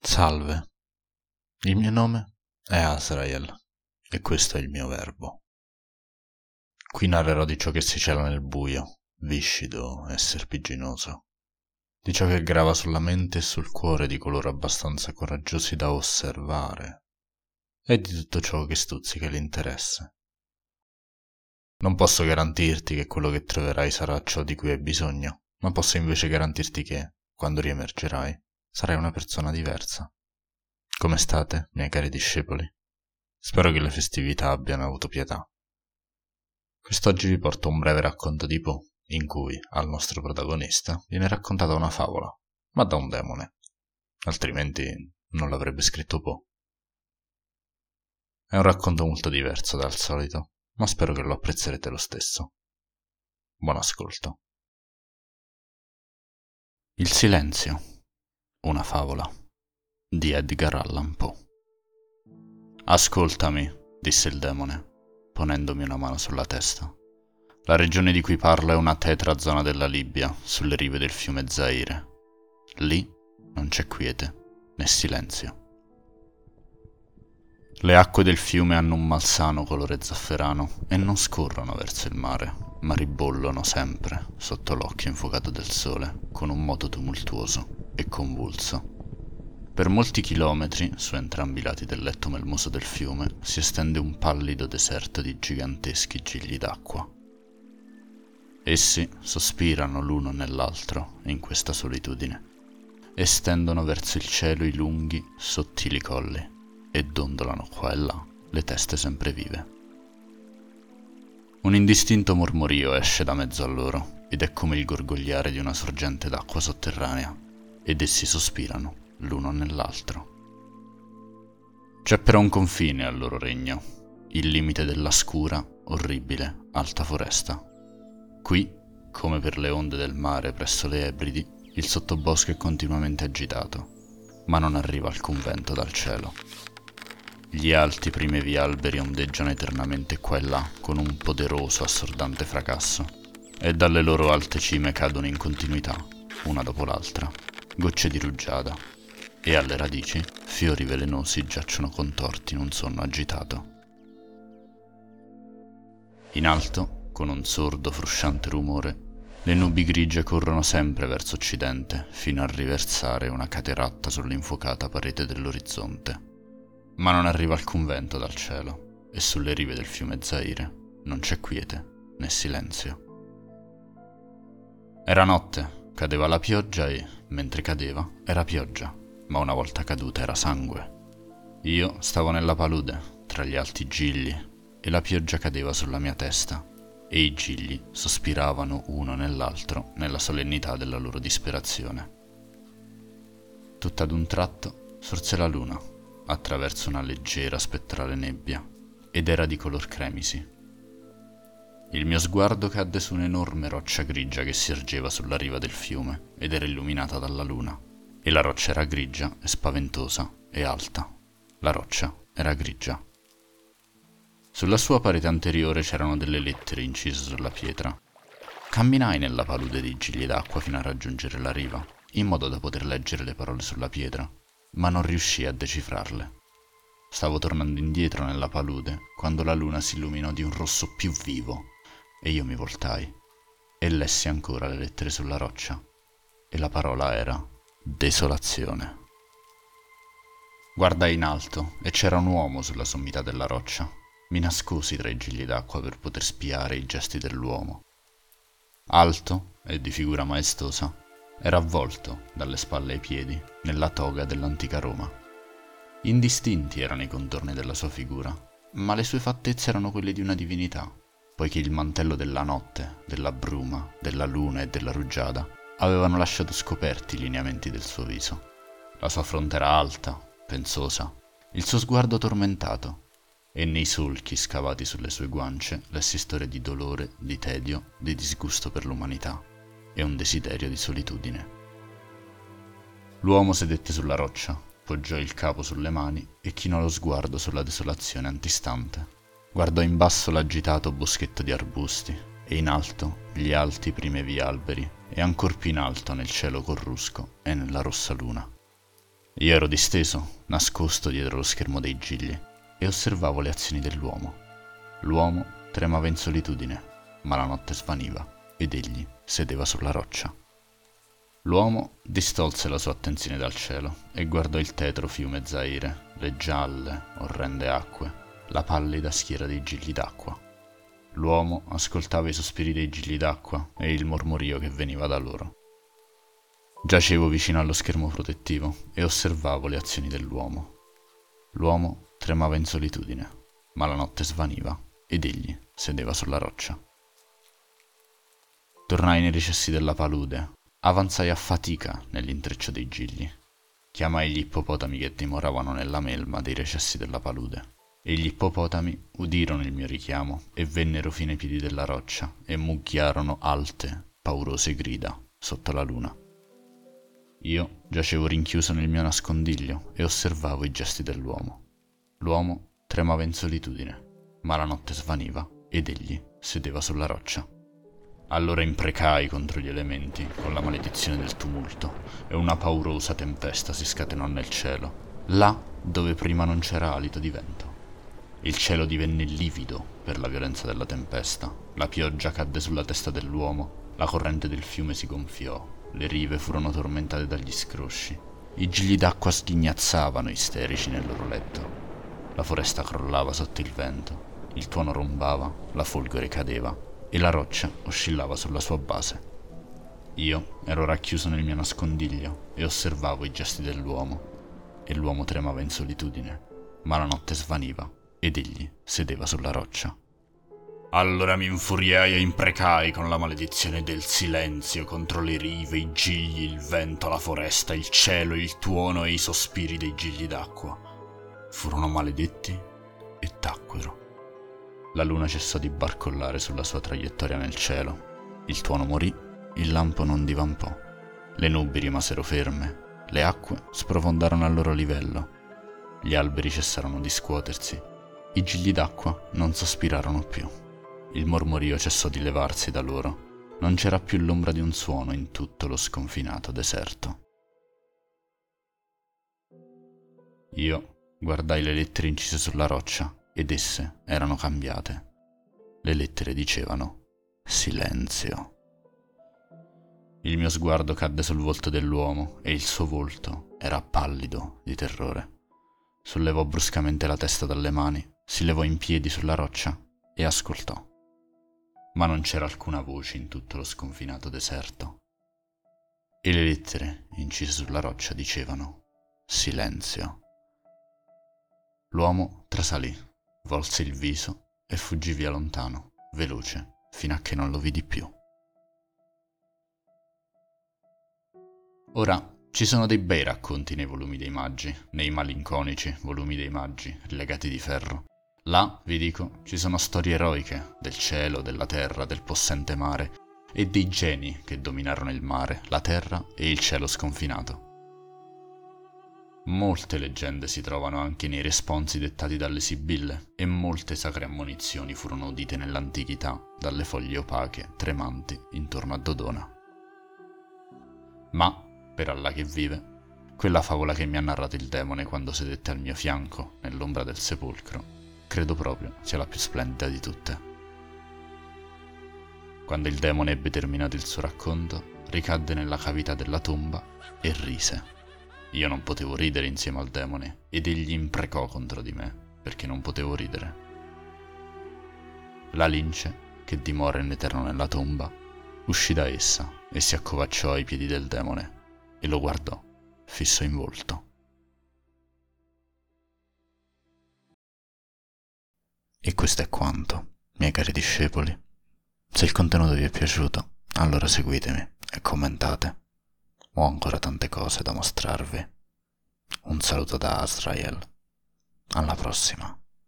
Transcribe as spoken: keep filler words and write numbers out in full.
Salve, il mio nome è Azrael e questo è il mio verbo. Qui narrerò di ciò che si cela nel buio, viscido e serpiginoso, di ciò che grava sulla mente e sul cuore di coloro abbastanza coraggiosi da osservare, e di tutto ciò che stuzzica l'interesse. Non posso garantirti che quello che troverai sarà ciò di cui hai bisogno, ma posso invece garantirti che, quando riemergerai, sarai una persona diversa. Come state, miei cari discepoli? Spero che le festività abbiano avuto pietà. Quest'oggi vi porto un breve racconto di Poe, in cui al nostro protagonista viene raccontata una favola, ma da un demone, altrimenti non l'avrebbe scritto Poe. È un racconto molto diverso dal solito, ma spero che lo apprezzerete lo stesso. Buon ascolto. Il silenzio, una favola di Edgar Allan Poe. Ascoltami, disse il demone, ponendomi una mano sulla testa. La regione di cui parlo è una tetra zona della Libia, sulle rive del fiume Zaire. Lì non c'è quiete, né silenzio. Le acque del fiume hanno un malsano colore zafferano e non scorrono verso il mare, ma ribollono sempre sotto l'occhio infuocato del sole, con un moto tumultuoso e convulso. Per molti chilometri, su entrambi i lati del letto melmoso del fiume, si estende un pallido deserto di giganteschi gigli d'acqua. Essi sospirano l'uno nell'altro in questa solitudine, e stendono verso il cielo i lunghi, sottili colli, e dondolano qua e là le teste sempre vive. Un indistinto mormorio esce da mezzo a loro, ed è come il gorgogliare di una sorgente d'acqua sotterranea, ed essi sospirano l'uno nell'altro. C'è però un confine al loro regno, il limite della scura, orribile, alta foresta. Qui, come per le onde del mare presso le Ebridi, il sottobosco è continuamente agitato, ma non arriva alcun vento dal cielo. Gli alti primevi alberi ondeggiano eternamente qua e là con un poderoso, assordante fracasso, e dalle loro alte cime cadono in continuità, una dopo l'altra, gocce di rugiada, e alle radici fiori velenosi giacciono contorti in un sonno agitato. In alto, con un sordo, frusciante rumore, le nubi grigie corrono sempre verso occidente, fino a riversare una cateratta sull'infuocata parete dell'orizzonte. Ma non arriva alcun vento dal cielo, e sulle rive del fiume Zaire non c'è quiete né silenzio. Era notte, cadeva la pioggia e, mentre cadeva, era pioggia, ma una volta caduta era sangue. Io stavo nella palude, tra gli alti gigli, e la pioggia cadeva sulla mia testa, e i gigli sospiravano uno nell'altro nella solennità della loro disperazione. Tutt'ad un tratto sorse la luna, attraverso una leggera spettrale nebbia, ed era di color cremisi. Il mio sguardo cadde su un'enorme roccia grigia che si ergeva sulla riva del fiume ed era illuminata dalla luna, e la roccia era grigia e spaventosa e alta. La roccia era grigia. Sulla sua parete anteriore c'erano delle lettere incise sulla pietra. Camminai nella palude dei gigli d'acqua fino a raggiungere la riva, in modo da poter leggere le parole sulla pietra, ma non riuscii a decifrarle. Stavo tornando indietro nella palude quando la luna si illuminò di un rosso più vivo e io mi voltai e lessi ancora le lettere sulla roccia e la parola era desolazione. Guardai in alto e c'era un uomo sulla sommità della roccia. Mi nascosi tra i gigli d'acqua per poter spiare i gesti dell'uomo. Alto e di figura maestosa, era avvolto dalle spalle ai piedi nella toga dell'antica Roma. Indistinti erano i contorni della sua figura, ma le sue fattezze erano quelle di una divinità, poiché il mantello della notte, della bruma, della luna e della rugiada avevano lasciato scoperti i lineamenti del suo viso. La sua fronte era alta, pensosa, il suo sguardo tormentato, e nei solchi scavati sulle sue guance lessi storie di dolore, di tedio, di disgusto per l'umanità e un desiderio di solitudine. L'uomo sedette sulla roccia, poggiò il capo sulle mani e chinò lo sguardo sulla desolazione antistante. Guardò in basso l'agitato boschetto di arbusti e in alto gli alti primevi alberi e ancor più in alto nel cielo corrusco e nella rossa luna. Io ero disteso, nascosto dietro lo schermo dei gigli, e osservavo le azioni dell'uomo. L'uomo tremava in solitudine, ma la notte svaniva ed egli sedeva sulla roccia. L'uomo distolse la sua attenzione dal cielo e guardò il tetro fiume Zaire, le gialle, orrende acque, la pallida schiera dei gigli d'acqua. L'uomo ascoltava i sospiri dei gigli d'acqua e il mormorio che veniva da loro. Giacevo vicino allo schermo protettivo e osservavo le azioni dell'uomo. L'uomo tremava in solitudine, ma la notte svaniva ed egli sedeva sulla roccia. Tornai nei recessi della palude, avanzai a fatica nell'intreccio dei gigli. Chiamai gli ippopotami che dimoravano nella melma dei recessi della palude, e gli ippopotami udirono il mio richiamo e vennero fino ai piedi della roccia e mucchiarono alte, paurose grida sotto la luna. Io giacevo rinchiuso nel mio nascondiglio e osservavo i gesti dell'uomo. L'uomo tremava in solitudine, ma la notte svaniva ed egli sedeva sulla roccia. Allora imprecai contro gli elementi con la maledizione del tumulto e una paurosa tempesta si scatenò nel cielo, là dove prima non c'era alito di vento. Il cielo divenne livido per la violenza della tempesta, la pioggia cadde sulla testa dell'uomo, la corrente del fiume si gonfiò, le rive furono tormentate dagli scrosci, i gigli d'acqua sghignazzavano isterici nel loro letto, la foresta crollava sotto il vento, il tuono rombava, la folgore cadeva e la roccia oscillava sulla sua base. Io ero racchiuso nel mio nascondiglio e osservavo i gesti dell'uomo, e l'uomo tremava in solitudine, ma la notte svaniva ed egli sedeva sulla roccia. Allora mi infuriai e imprecai con la maledizione del silenzio contro le rive, i gigli, il vento, la foresta, il cielo, il tuono e i sospiri dei gigli d'acqua. Furono maledetti e tacquero. La luna cessò di barcollare sulla sua traiettoria nel cielo. Il tuono morì, il lampo non divampò. Le nubi rimasero ferme, le acque sprofondarono al loro livello. Gli alberi cessarono di scuotersi, i gigli d'acqua non sospirarono più. Il mormorio cessò di levarsi da loro. Non c'era più l'ombra di un suono in tutto lo sconfinato deserto. Io guardai le lettere incise sulla roccia ed esse erano cambiate. Le lettere dicevano silenzio. Il mio sguardo cadde sul volto dell'uomo e il suo volto era pallido di terrore. Sollevò bruscamente la testa dalle mani, si levò in piedi sulla roccia e ascoltò. Ma non c'era alcuna voce in tutto lo sconfinato deserto. E le lettere incise sulla roccia dicevano silenzio. L'uomo trasalì, volse il viso e fuggì via lontano, veloce, fino a che non lo vidi più. Ora, ci sono dei bei racconti nei volumi dei Magi, nei malinconici volumi dei Magi, legati di ferro. Là, vi dico, ci sono storie eroiche del cielo, della terra, del possente mare e dei geni che dominarono il mare, la terra e il cielo sconfinato. Molte leggende si trovano anche nei responsi dettati dalle sibille e molte sacre ammonizioni furono udite nell'antichità dalle foglie opache, tremanti intorno a Dodona. Ma, per Allah che vive, quella favola che mi ha narrato il demone quando sedette al mio fianco nell'ombra del sepolcro credo proprio sia la più splendida di tutte. Quando il demone ebbe terminato il suo racconto, ricadde nella cavità della tomba e rise. Io non potevo ridere insieme al demone ed egli imprecò contro di me perché non potevo ridere. La lince, che dimora in eterno nella tomba, uscì da essa e si accovacciò ai piedi del demone e lo guardò, fisso in volto. E questo è quanto, miei cari discepoli. Se il contenuto vi è piaciuto, allora seguitemi e commentate. Ho ancora tante cose da mostrarvi. Un saluto da Azrael. Alla prossima.